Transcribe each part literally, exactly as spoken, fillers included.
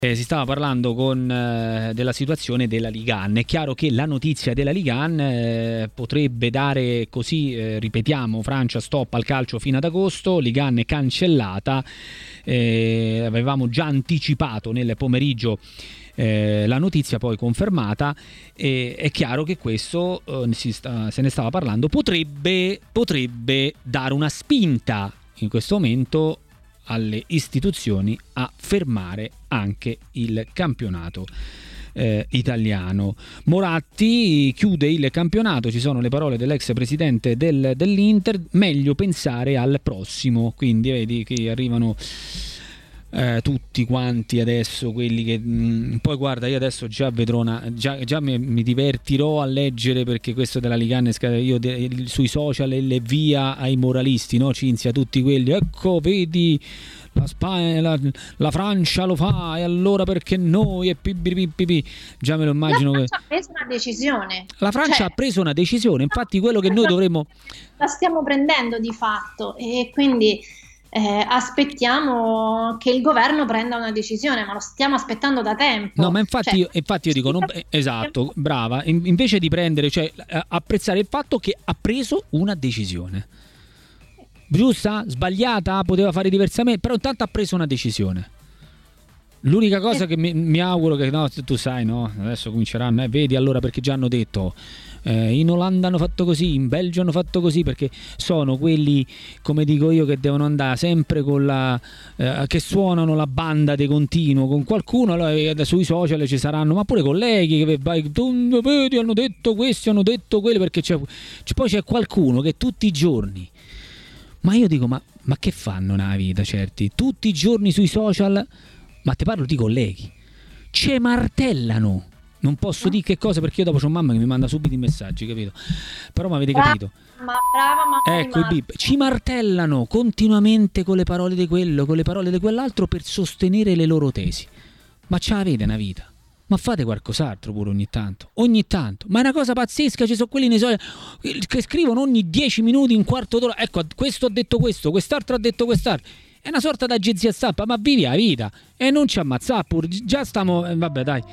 Eh, si stava parlando con, eh, della situazione della Ligue uno. È chiaro che la notizia della Ligue uno eh, potrebbe dare così, eh, ripetiamo, Francia stop al calcio fino ad agosto, Ligue uno è cancellata, eh, avevamo già anticipato nel pomeriggio eh, la notizia, poi confermata, e è chiaro che questo, eh, si sta, se ne stava parlando, potrebbe, potrebbe dare una spinta in questo momento alle istituzioni a fermare anche il campionato eh, italiano. Moratti chiude il campionato, ci sono le parole dell'ex presidente del, dell'Inter, meglio pensare al prossimo, quindi vedi che arrivano eh, tutti quanti adesso, quelli che mh, poi guarda, io adesso già vedrò una, già, già mi, mi divertirò a leggere, perché questo della Ligue uno, io de, sui social e le via ai moralisti, no Cinzia, tutti quelli, ecco vedi la Spagna, la, la Francia lo fa e allora perché noi e pipipipip. Già me lo immagino. La Francia che... ha preso una decisione. La Francia cioè... ha preso una decisione, infatti quello che noi dovremmo, la stiamo prendendo di fatto, e quindi Eh, aspettiamo che il governo prenda una decisione, ma lo stiamo aspettando da tempo. No, ma infatti, cioè, io, infatti io dico, non, esatto, brava, in, invece di prendere, cioè apprezzare il fatto che ha preso una decisione. Giusta? Sbagliata? Poteva fare diversamente, però intanto ha preso una decisione. L'unica cosa che mi, mi auguro che, no, tu sai, no, adesso cominceranno, eh, vedi allora perché già hanno detto, eh, in Olanda hanno fatto così, in Belgio hanno fatto così, perché sono quelli, come dico io, che devono andare sempre con la, eh, che suonano la banda di continuo con qualcuno, allora eh, sui social ci saranno, ma pure colleghi che vai, tu, vedi, hanno detto questi, hanno detto quelli, perché c'è, c'è, poi c'è qualcuno che tutti i giorni, ma io dico, ma, ma che fanno nella vita certi? Tutti i giorni sui social, ma te parlo di colleghi, ci martellano, non posso dire che cosa perché io dopo c'ho mamma che mi manda subito i messaggi, capito? Però mi avete capito? Ma brava mamma, ecco i bip, ci martellano continuamente con le parole di quello, con le parole di quell'altro per sostenere le loro tesi. Ma ce l'avete una vita? Ma fate qualcos'altro pure ogni tanto, ogni tanto. Ma è una cosa pazzesca, ci sono quelli nei social che scrivono ogni dieci minuti, un quarto d'ora, ecco, questo ha detto questo, quest'altro ha detto quest'altro. È una sorta d'agenzia stampa, ma vivi la vita e non ci ammazza pure. Già stiamo, eh, vabbè dai,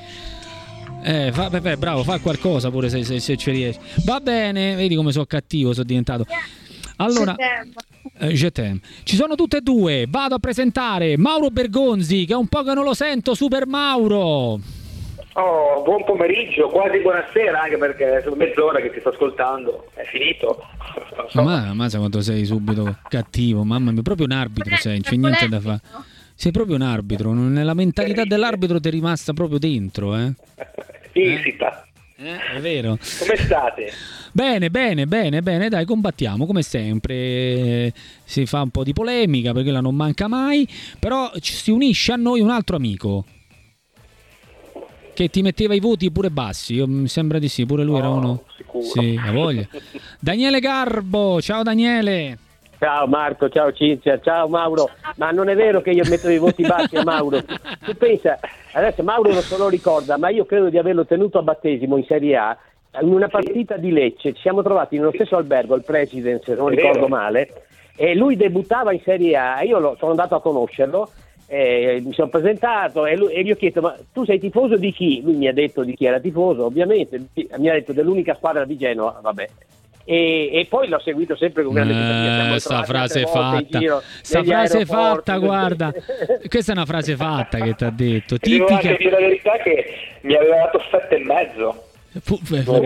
eh, fa, vabbè, bravo, fa qualcosa pure se, se, se ci riesci. Va bene, vedi come sono cattivo, sono diventato. Allora, eh, je t'aime. Ci sono tutte e due, vado a presentare Mauro Bergonzi, che è un po' che non lo sento, Super Mauro. Oh, buon pomeriggio, quasi buonasera, anche perché sono mezz'ora che ti sto ascoltando, è finito. So. Ma, ma quanto sei subito cattivo, mamma mia, proprio un arbitro sei, non c'è niente da fare. Sei proprio un arbitro, nella mentalità dell'arbitro ti è rimasta proprio dentro, eh? Insita. Eh, è vero. Come state? Bene, bene, bene, bene, dai, combattiamo come sempre, si fa un po' di polemica perché la non manca mai, però ci si unisce a noi un altro amico che ti metteva i voti pure bassi, io, mi sembra di sì, pure lui oh, era uno sicuro. Sì, ha voglia. Daniele Garbo, ciao Daniele. Ciao Marco, ciao Cinzia, ciao Mauro. Ma non è vero che io metto i voti bassi a Mauro. Tu pensa, adesso Mauro non se lo ricorda, ma io credo di averlo tenuto a battesimo in Serie A in una partita di Lecce. Ci siamo trovati nello stesso albergo, il President, se non ricordo male, e lui debuttava in Serie A. Io lo, sono andato a conoscerlo. Eh, mi sono presentato e, lui, e gli ho chiesto: ma tu sei tifoso di chi? Lui mi ha detto di chi era tifoso, ovviamente mi ha detto dell'unica squadra di Genova, vabbè, e, e poi l'ho seguito sempre con grande simpatia. Eh, sta frase fatta, sta frase fatta, guarda, questa è una frase fatta che ti ha detto, tipica. Devo dire la verità che mi aveva dato sette e mezzo. Fu,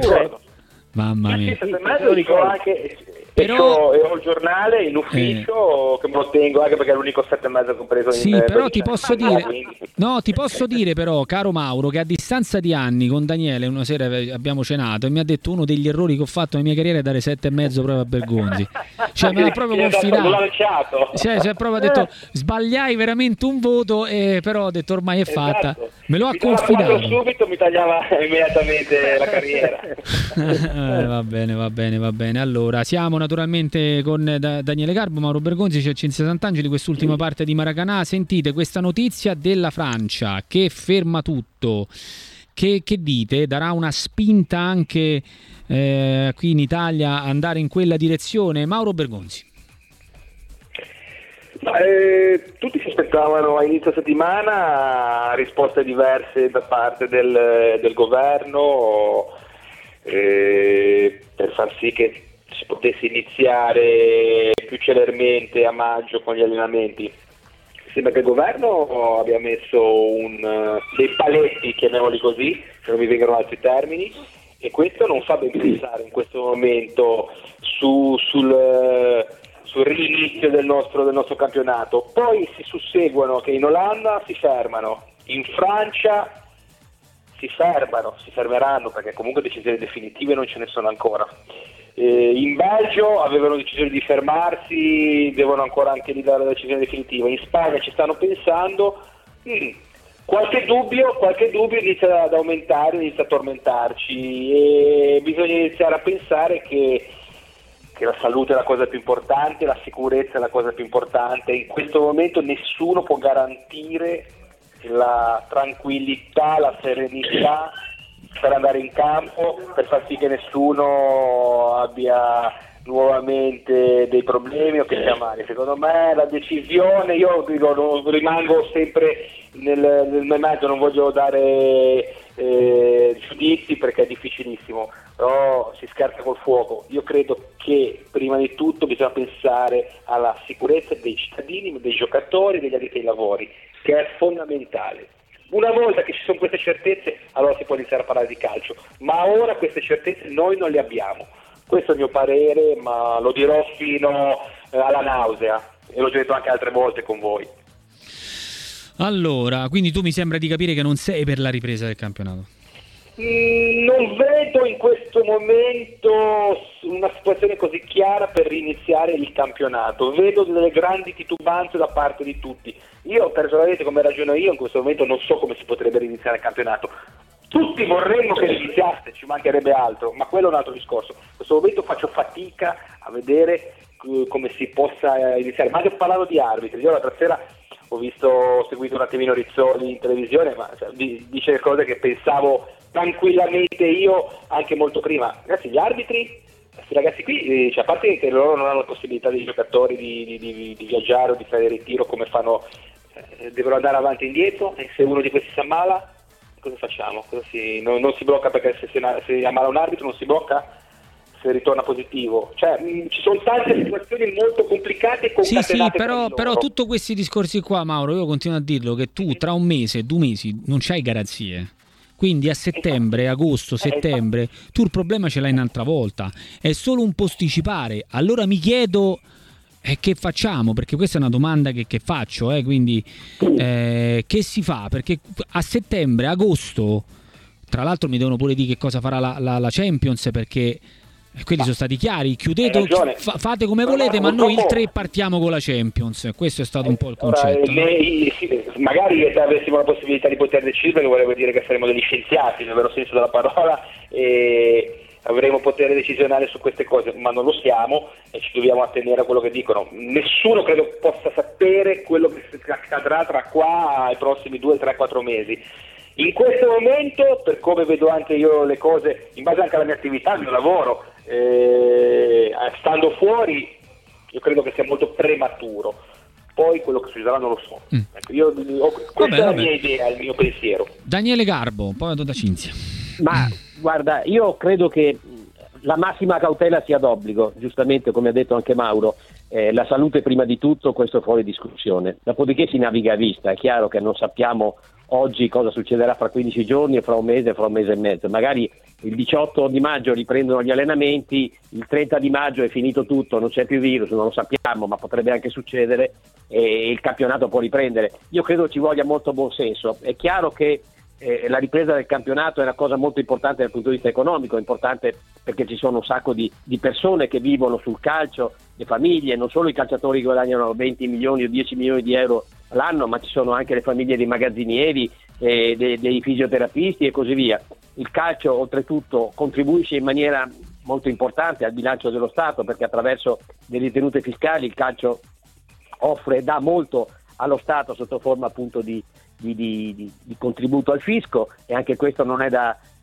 mamma mia. sette e mezzo dico anche. Però ho il giornale in ufficio eh. che me lo tengo anche perché è l'unico sette e mezzo compreso sì, in però ti posso dire no ti posso dire però caro Mauro che a distanza di anni con Daniele una sera abbiamo cenato e mi ha detto uno degli errori che ho fatto nella mia carriera è dare sette e mezzo proprio a Bergonzi, cioè me l'ha proprio confidato, cioè, cioè proprio ha detto sbagliai veramente un voto e però ho detto ormai è fatta, esatto. Me lo ha mi confidato subito, mi tagliava immediatamente la carriera. eh, va bene va bene va bene allora siamo naturalmente con Daniele Garbo, Mauro Bergonzi, c'è Cinzia Sant'Angeli, quest'ultima parte di Maracanã. Sentite questa notizia della Francia che ferma tutto, che, che dite? Darà una spinta anche eh, qui in Italia andare in quella direzione? Mauro Bergonzi. Ma, eh, tutti si aspettavano a inizio settimana risposte diverse da parte del, del governo eh, per far sì che si potesse iniziare più celermente a maggio con gli allenamenti. Sembra che il governo abbia messo un, dei paletti, chiamiamoli così, se non mi vengono altri termini, e questo non fa ben pensare in questo momento su, sul... sul rinizio del nostro, del nostro campionato. Poi si susseguono che in Olanda si fermano, in Francia si fermano, si fermeranno perché comunque decisioni definitive non ce ne sono ancora. Eh, in Belgio avevano deciso di fermarsi, devono ancora anche lì dare la decisione definitiva. In Spagna ci stanno pensando, mm, qualche dubbio, qualche dubbio inizia ad aumentare, inizia a tormentarci e bisogna iniziare a pensare che che la salute è la cosa più importante, la sicurezza è la cosa più importante. In questo momento nessuno può garantire la tranquillità, la serenità per andare in campo, per far sì che nessuno abbia nuovamente dei problemi o che sia male. Secondo me la decisione, io dico, non, rimango sempre nel, nel mezzo, non voglio dare eh, giudizi perché è difficilissimo, però si scherza col fuoco. Io credo che prima di tutto bisogna pensare alla sicurezza dei cittadini, dei giocatori, degli addetti ai lavori, che è fondamentale. Una volta che ci sono queste certezze, allora si può iniziare a parlare di calcio, ma ora queste certezze noi non le abbiamo. Questo è il mio parere, ma lo dirò fino eh, alla nausea e l'ho già detto anche altre volte con voi. Allora, quindi tu mi sembra di capire che non sei per la ripresa del campionato. Mm, non vedo in questo momento una situazione così chiara per riniziare il campionato. Vedo delle grandi titubanze da parte di tutti. Io personalmente, come ragiono io, in questo momento non so come si potrebbe riniziare il campionato. Tutti vorremmo che iniziasse, ci mancherebbe altro, ma quello è un altro discorso. In questo momento faccio fatica a vedere uh, come si possa iniziare. Ma ho parlato di arbitri. Io l'altra sera ho visto, ho seguito un attimino Rizzoli in televisione, ma cioè, dice cose che pensavo tranquillamente io anche molto prima. Ragazzi, gli arbitri, questi ragazzi qui, cioè, a parte che loro non hanno la possibilità dei giocatori di, di, di, di viaggiare o di fare ritiro come fanno, eh, devono andare avanti e indietro, e se uno di questi si ammala, cosa facciamo? Cosa si, non, non si blocca, perché se si, se ammala un arbitro non si blocca se ritorna positivo. Cioè mh, ci sono tante situazioni molto complicate e concatenate. Sì, sì, però, però tutti questi discorsi qua, Mauro, io continuo a dirlo che tu tra un mese, due mesi non c'hai garanzie. Quindi a settembre, agosto, settembre, tu il problema ce l'hai un'altra volta. È solo un posticipare. Allora mi chiedo eh, che facciamo? Perché questa è una domanda che, che faccio. Eh, quindi eh, che si fa? Perché a settembre, agosto, tra l'altro mi devono pure dire che cosa farà la, la, la Champions, perché quelli sono stati chiari. Chiudete, fa, fate come volete, ma noi il tre partiamo con la Champions. Questo è stato un po' il concetto. Ora, lei, sì, magari se avessimo la possibilità di poter decidere, vorrebbe dire che saremmo degli scienziati nel vero senso della parola e avremo potere decisionale su queste cose, ma non lo siamo e ci dobbiamo attenere a quello che dicono. Nessuno credo possa sapere quello che accadrà tra qua ai prossimi due, tre, quattro mesi. In questo momento, per come vedo anche io le cose, in base anche alla mia attività, al mio lavoro, eh, stando fuori, io credo che sia molto prematuro. Poi quello che succederà non lo so. Mm. Ecco, io, ho, questa vabbè, è la vabbè. mia idea, il mio pensiero. Daniele Garbo, poi vado da Cinzia. Ma guarda, io credo che la massima cautela sia d'obbligo, giustamente come ha detto anche Mauro. Eh, la salute prima di tutto, questo è fuori discussione. Dopodiché si naviga a vista, è chiaro che non sappiamo oggi cosa succederà fra quindici giorni e fra un mese, fra un mese e mezzo. Magari il diciotto di maggio riprendono gli allenamenti, il trenta di maggio è finito tutto, non c'è più virus, non lo sappiamo, ma potrebbe anche succedere e il campionato può riprendere. Io credo ci voglia molto buon senso. È chiaro che eh, la ripresa del campionato è una cosa molto importante dal punto di vista economico, è importante perché ci sono un sacco di, di persone che vivono sul calcio, le famiglie, non solo i calciatori che guadagnano venti milioni o dieci milioni di euro l'anno, ma ci sono anche le famiglie dei magazzinieri, eh, dei, dei fisioterapisti e così via. Il calcio oltretutto contribuisce in maniera molto importante al bilancio dello Stato, perché attraverso le ritenute fiscali il calcio offre e dà molto allo Stato sotto forma appunto di, di, di, di, di contributo al fisco, e anche questo non è da,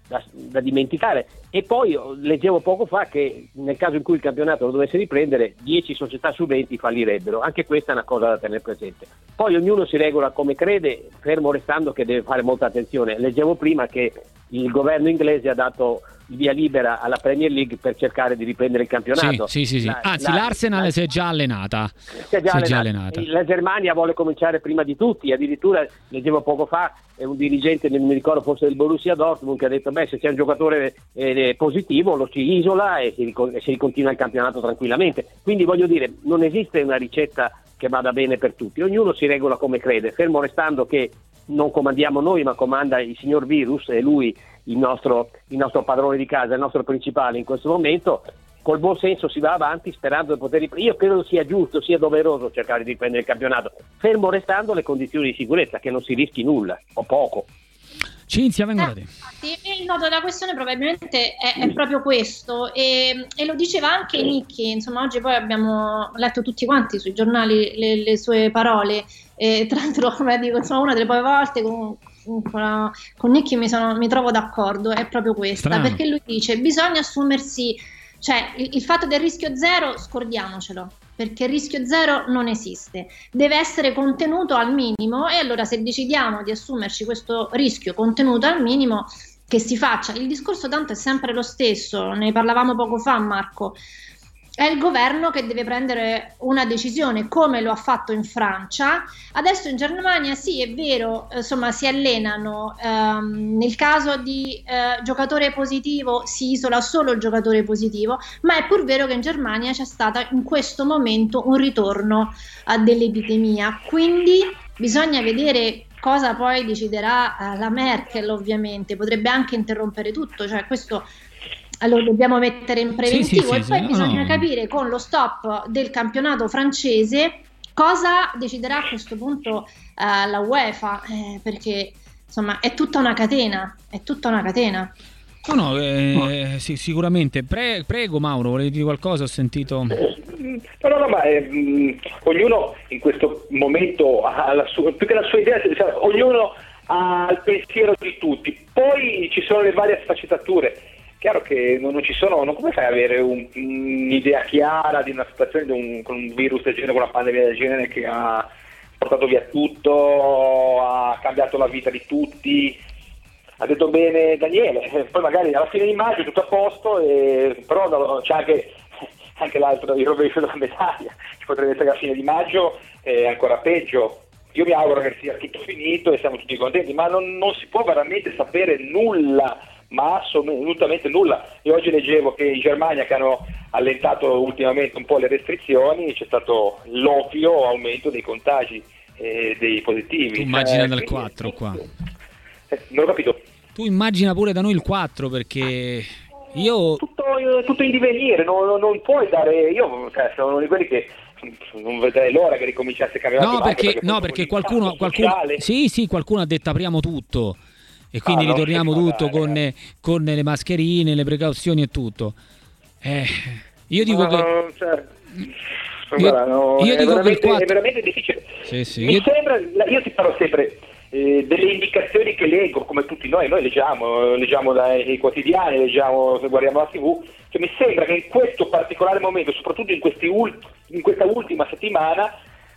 da, da dimenticare. E poi leggevo poco fa che nel caso in cui il campionato lo dovesse riprendere, dieci società su venti fallirebbero. Anche questa è una cosa da tenere presente. Poi ognuno si regola come crede, fermo restando che deve fare molta attenzione. Leggevo prima che il governo inglese ha dato via libera alla Premier League per cercare di riprendere il campionato. Sì, sì, sì, sì. La, Anzi, la, l'Arsenal la, si è già allenata. Si è già, si è allenata. già allenata. La Germania vuole cominciare prima di tutti, addirittura leggevo poco fa è un dirigente, non mi ricordo, forse del Borussia Dortmund, che ha detto beh, se c'è un giocatore eh, positivo lo si isola e si, e si continua il campionato tranquillamente. Quindi voglio dire, non esiste una ricetta che vada bene per tutti, ognuno si regola come crede, fermo restando che non comandiamo noi ma comanda il signor Virus, e lui il nostro, il nostro padrone di casa, il nostro principale in questo momento. Col buon senso si va avanti sperando di poter riprendere. Io credo sia giusto, sia doveroso cercare di riprendere il campionato, fermo restando le condizioni di sicurezza, che non si rischi nulla o poco. Cinzia, vengo eh, da te. Infatti, il nodo della questione probabilmente è, è proprio questo, e, e lo diceva anche Nicchi. Insomma, oggi poi abbiamo letto tutti quanti sui giornali le, le sue parole, e tra l'altro, come dico, insomma, una delle poche volte con, con, con Nicchi mi, sono, mi trovo d'accordo, è proprio questa. Strano. Perché lui dice bisogna assumersi, cioè il, il fatto del rischio zero scordiamocelo, perché il rischio zero non esiste, deve essere contenuto al minimo, e allora se decidiamo di assumerci questo rischio contenuto al minimo, che si faccia. Il discorso tanto è sempre lo stesso, ne parlavamo poco fa, Marco. È il governo che deve prendere una decisione, come lo ha fatto in Francia. Adesso in Germania sì, è vero, insomma si allenano, ehm, nel caso di eh, giocatore positivo si isola solo il giocatore positivo, ma è pur vero che in Germania c'è stato in questo momento un ritorno eh, dell'epidemia, quindi bisogna vedere cosa poi deciderà eh, la Merkel. Ovviamente potrebbe anche interrompere tutto, cioè questo lo dobbiamo mettere in preventivo. Sì, sì, e sì, poi sì, bisogna no. capire con lo stop del campionato francese cosa deciderà a questo punto uh, la UEFA, eh, perché insomma è tutta una catena, è tutta una catena. No, no, eh, sì, sicuramente. Pre- prego Mauro, volevi dire qualcosa? Ho sentito. No, no, no, ma eh, mh, ognuno in questo momento ha la sua, più che la sua idea, cioè, ognuno ha il pensiero di tutti. Poi ci sono le varie sfaccettature. Chiaro che non, non ci sono, non come fai ad avere un, un'idea chiara di una situazione di un, con un virus del genere, con una pandemia del genere che ha portato via tutto, ha cambiato la vita di tutti. Ha detto bene Daniele, poi magari alla fine di maggio tutto a posto, e, però c'è anche, anche l'altro, il rovescio della medaglia, ci potrebbe essere alla fine di maggio è ancora peggio. Io mi auguro che sia tutto finito e siamo tutti contenti, ma non, non si può veramente sapere nulla, ma assolutamente nulla. E oggi leggevo che in Germania, che hanno allentato ultimamente un po' le restrizioni, c'è stato l'ovvio aumento dei contagi e dei positivi. Tu immagina eh, dal quindi, quattro qua. Eh, non ho capito. Tu immagina pure da noi il quattro, perché io... Tutto, tutto in divenire, non, non puoi dare... Io cioè, sono uno di quelli che non vedrei l'ora che ricominciasse a cambiare. No, perché, perché, no, perché qualcuno, qualcuno sì, sì, qualcuno ha detto apriamo tutto. E quindi ah, ritorniamo tutto con, dare, con le mascherine, le precauzioni e tutto. Eh, io dico no, che... Cioè, io, guarda, no, io è, dico veramente, che quattro... è veramente difficile. Sì, sì, Mi io... sembra, io ti parlo sempre eh, delle indicazioni che leggo, come tutti noi, noi leggiamo, leggiamo dai quotidiani, leggiamo, guardiamo la tivù. Cioè, mi sembra che in questo particolare momento, soprattutto in, questi ult- in questa ultima settimana,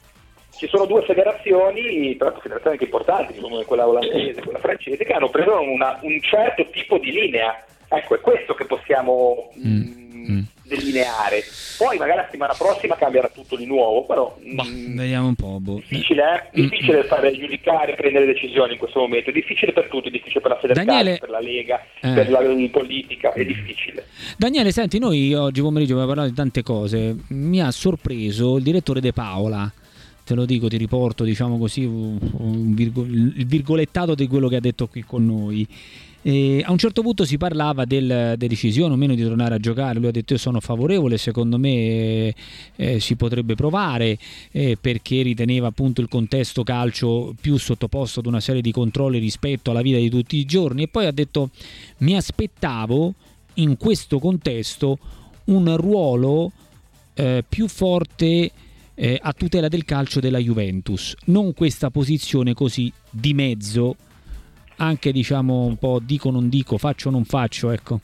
ci sono due federazioni, però federazioni anche importanti, come quella olandese e quella francese, che hanno preso una, un certo tipo di linea. Ecco, è questo che possiamo mm, mm. delineare. Poi magari la settimana prossima cambierà tutto di nuovo, però bah, mh, vediamo un po'. Boh. Difficile, eh? difficile mm. fare giudicare, prendere decisioni in questo momento. È difficile per tutti, è difficile per la federazione, Daniele... per la Lega, eh. per la politica, è difficile. Daniele, senti, noi oggi pomeriggio abbiamo parlato di tante cose. Mi ha sorpreso il direttore De Paola. Te lo dico, ti riporto, diciamo così, un virgo, il virgolettato di quello che ha detto qui con noi. E a un certo punto si parlava del, della decisione o meno di tornare a giocare. Lui ha detto: io sono favorevole, secondo me eh, si potrebbe provare, eh, perché riteneva appunto il contesto calcio più sottoposto ad una serie di controlli rispetto alla vita di tutti i giorni. E poi ha detto: mi aspettavo in questo contesto un ruolo eh, più forte eh, a tutela del calcio della Juventus, non questa posizione così di mezzo anche diciamo un po' dico non dico, faccio non faccio, ecco.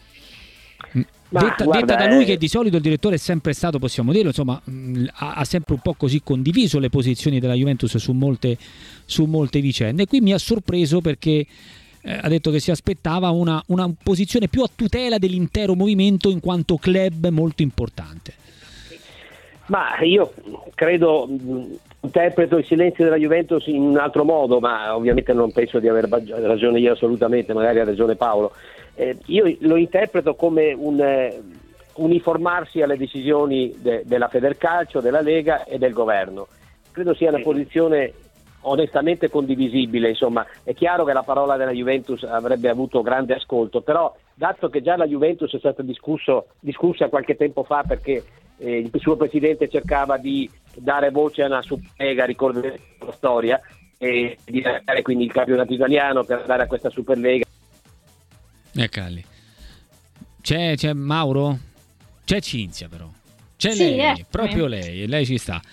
Ma, detta, guarda, detta da lui eh... che di solito il direttore è sempre stato, possiamo dirlo, insomma, mh, ha, ha sempre un po' così condiviso le posizioni della Juventus su molte, su molte vicende. E qui mi ha sorpreso perché eh, ha detto che si aspettava una, una posizione più a tutela dell'intero movimento in quanto club molto importante. Ma io credo, interpreto il silenzio della Juventus in un altro modo, ma ovviamente non penso di aver ragione io assolutamente, magari ha ragione Paolo. Eh, io lo interpreto come un eh, uniformarsi alle decisioni de- della Federcalcio, della Lega e del governo. Credo sia una posizione onestamente condivisibile, insomma. È chiaro che la parola della Juventus avrebbe avuto grande ascolto, però dato che già la Juventus è stata discusso, discussa qualche tempo fa perché eh, il suo presidente cercava di dare voce a una Superlega, ricorderete la storia, e di dare quindi il campionato italiano per dare a questa Superlega. Eccoli. C'è, c'è Mauro? C'è Cinzia però. C'è sì, lei, eh. proprio lei, lei ci sta.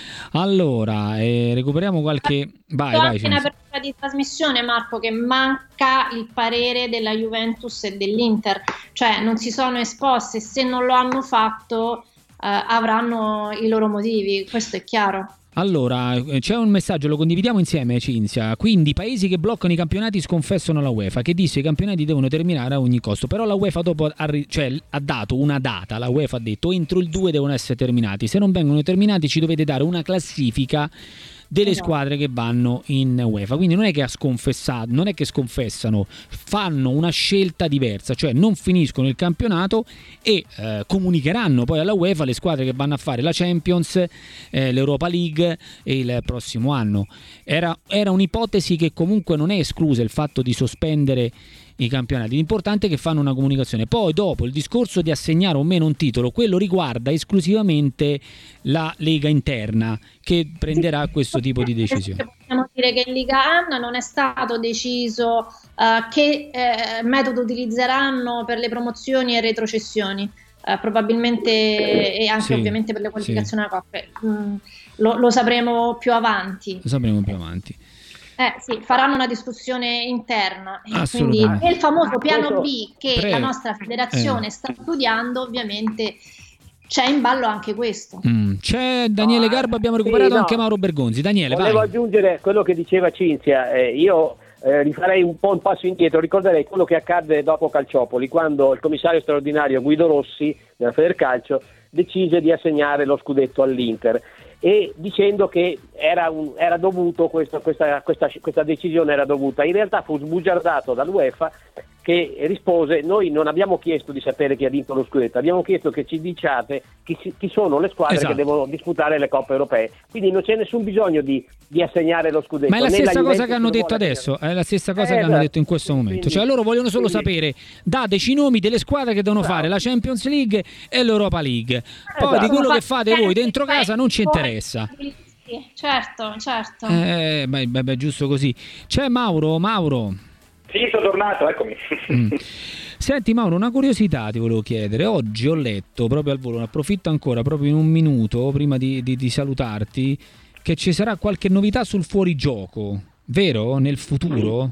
Allora, eh, recuperiamo qualche... Vai, C'è vai, anche Cinzia. un'apertura di trasmissione, Marco, che manca il parere della Juventus e dell'Inter, cioè non si sono esposte, se non lo hanno fatto eh, avranno i loro motivi, questo è chiaro. Allora, c'è un messaggio, lo condividiamo insieme, Cinzia. Quindi, paesi che bloccano i campionati sconfessano la UEFA, che dice che i campionati devono terminare a ogni costo. Però la UEFA dopo ha, cioè, ha dato una data, la UEFA ha detto entro il due devono essere terminati. Se non vengono terminati ci dovete dare una classifica delle esatto. squadre che vanno in UEFA. Quindi non è che ha sconfessato, non è che sconfessano, fanno una scelta diversa, cioè non finiscono il campionato e eh, comunicheranno poi alla UEFA le squadre che vanno a fare la Champions, eh, l'Europa League e il prossimo anno. Era, era un'ipotesi che comunque non è esclusa il fatto di sospendere i campionati. L'importante è che fanno una comunicazione. Poi dopo il discorso di assegnare o meno un titolo, quello riguarda esclusivamente la lega interna che prenderà questo tipo di decisione. Possiamo dire che in Liga Anna non è stato deciso uh, che eh, metodo utilizzeranno per le promozioni e retrocessioni, uh, probabilmente e anche sì, ovviamente per le qualificazioni sì. alla Coppa. Mm, lo, lo sapremo più avanti. Lo sapremo più avanti. Eh sì, faranno una discussione interna, quindi Assolutamente. il famoso piano B che Prego. la nostra federazione Eh. sta studiando, ovviamente c'è in ballo anche questo. Mm. C'è Daniele Garba, abbiamo recuperato sì, no. anche Mauro Bergonzi. Daniele, Volevo vai. aggiungere quello che diceva Cinzia, eh, io eh, rifarei un po' un passo indietro, ricorderei quello che accadde dopo Calciopoli, quando il commissario straordinario Guido Rossi della Federcalcio decise di assegnare lo scudetto all'Inter, e dicendo che era, un, era dovuto questo, questa, questa, questa decisione era dovuta. In realtà fu sbugiardato dall'UEFA, che rispose: noi non abbiamo chiesto di sapere chi ha vinto lo scudetto, abbiamo chiesto che ci diciate chi, chi sono le squadre esatto. che devono disputare le coppe europee, quindi non c'è nessun bisogno di, di assegnare lo scudetto. Ma è la Né stessa la cosa che hanno detto vuole adesso, assegnare. è la stessa cosa Eh, che hanno esatto. detto in questo momento. Quindi, cioè loro vogliono solo quindi, sapere, dateci i nomi delle squadre che devono bravo. fare la Champions League e l'Europa League. Poi Esatto. di quello che Sono fate voi dentro fatti- casa non ci poi- interessa. Sì, certo, certo. Eh, beh, beh, beh, giusto così. C'è Mauro, Mauro. Sì, sono tornato, eccomi. Mm. Senti Mauro, una curiosità ti volevo chiedere. Oggi ho letto proprio al volo, ne approfitto ancora proprio in un minuto prima di, di, di salutarti, che ci sarà qualche novità sul fuorigioco, vero? Nel futuro?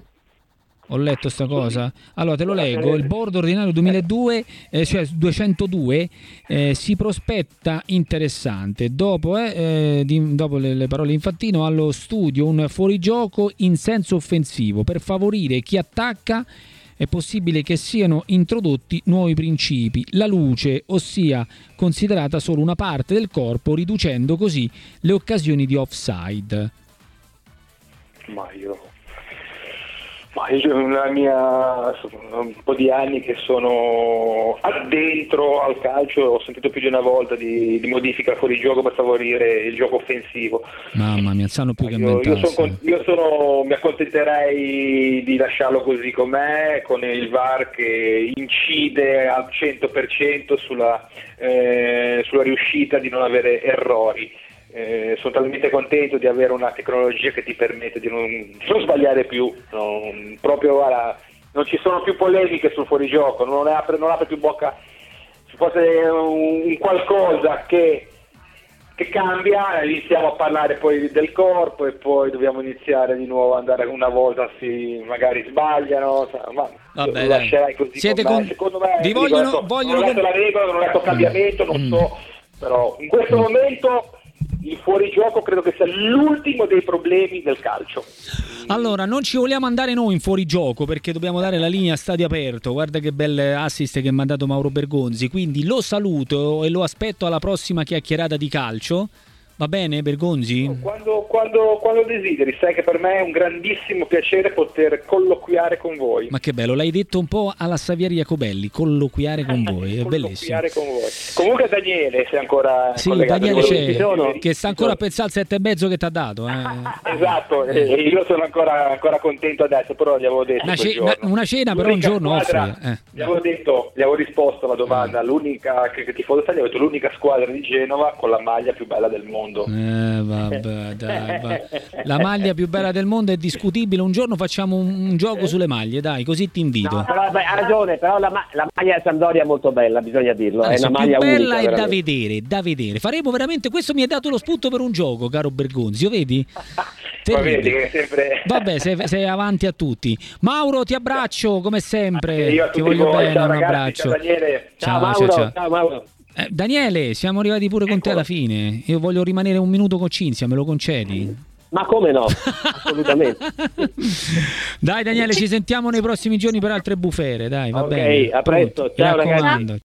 Ho letto sta cosa. Allora te lo leggo. Il board ordinario duemiladue, eh, cioè duecentodue, eh, si prospetta interessante. Dopo, eh, eh, di, dopo le, le parole di Infantino, allo studio un fuorigioco in senso offensivo per favorire chi attacca. È possibile che siano introdotti nuovi principi, la luce, ossia considerata solo una parte del corpo, riducendo così le occasioni di offside. Ma io, ma io la mia, un po' di anni che sono addentro al calcio, ho sentito più di una volta di, di modifica fuori gioco per favorire il gioco offensivo. Mamma mia, sanno più che Io, io, inventarsi. sono, io sono, mi accontenterei di lasciarlo così com'è, con il V A R che incide al cento per cento sulla, eh, sulla riuscita di non avere errori. Eh, sono talmente contento di avere una tecnologia che ti permette di non, di non sbagliare più, non, proprio guarda, non ci sono più polemiche sul fuorigioco, non apre, non apre più bocca. Se fosse un, un qualcosa che che cambia, iniziamo a parlare poi del corpo e poi dobbiamo iniziare di nuovo ad andare una volta, si magari sbagliano, ma vabbè, lo lascerai così. Siete con me. con... Secondo me Vi dico, vogliono, adesso, vogliono non ho letto con... la regola, non ho letto cambiamento, non mm. so, però in questo momento il fuorigioco credo che sia l'ultimo dei problemi del calcio. Allora, non ci vogliamo andare noi in fuorigioco perché dobbiamo dare la linea a stadio aperto. Guarda che bel assist che mi ha mandato Mauro Bergonzi, quindi lo saluto e lo aspetto alla prossima chiacchierata di calcio. Va bene, Bergonzi? Quando, quando, quando desideri, sai che per me è un grandissimo piacere poter colloquiare con voi. Ma che bello, l'hai detto un po' alla Xavier Jacobelli, colloquiare con voi, è bellissimo. Con voi. Comunque Daniele, sei ancora sì, collegato. Daniele c'è, sono, che sta ancora a pensare al sette e mezzo che ti ha dato. Eh. Esatto, e io sono ancora, ancora contento adesso, però gli avevo detto una, ce- una, una cena però un giorno squadra, offre. Eh. Gli avevo detto, gli avevo risposto alla domanda, eh. l'unica che, che tifoso sta, gli avevo detto l'unica squadra di Genova con la maglia più bella del mondo. Eh, vabbè, dai, va. La maglia più bella del mondo è discutibile. Un giorno facciamo un, un gioco sulle maglie, dai, così ti invito. No, però, beh, ha ragione, però la, ma- la maglia Sampdoria è molto bella, bisogna dirlo. Adesso, è una maglia più bella unica, è veramente. da vedere, da vedere. Faremo veramente. Questo mi ha dato lo spunto per un gioco, caro Bergonzio, vedi? Ma vedi che sempre... Vabbè, sei, sei avanti a tutti. Mauro, ti abbraccio come sempre. Io a ti tutti voglio voi. bene, Ciao, un ragazzi, abbraccio. Ciao Daniele. Ciao, Ciao, Mauro. ciao, ciao. Ciao Mauro. Eh, Daniele, siamo arrivati pure con te alla fine. Io voglio rimanere un minuto con Cinzia, me lo concedi? Ma come no? Assolutamente. Dai Daniele, ci sentiamo nei prossimi giorni per altre bufere, dai, va Ok, bene. a presto. Pronto? Ciao Mi raccomando. ragazzi.